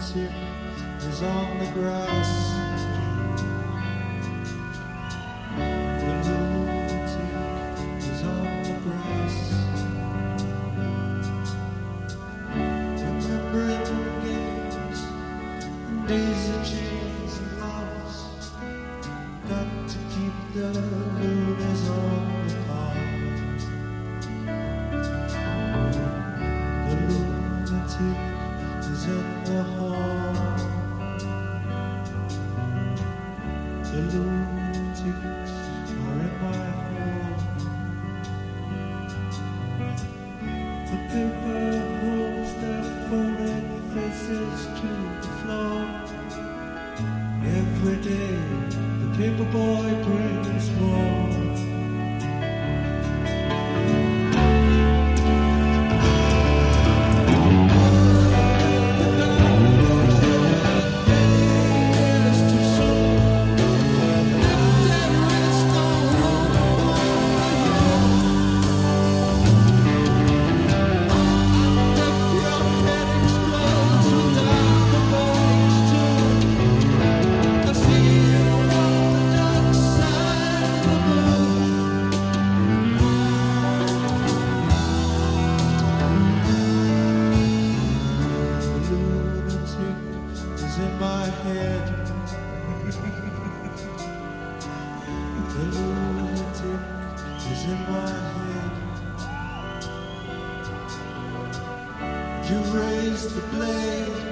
lunatic is on the grass. The lunatic is on the grass. Remembering games and days of chains and loves. Got to keep the lunas on the farm. The lunatic is in the hall. The lunatics are in my hall. The paper holds their folded faces to the floor. Every day the paper boy brings more. In my head, the lunatic is in my head. You raise the blade.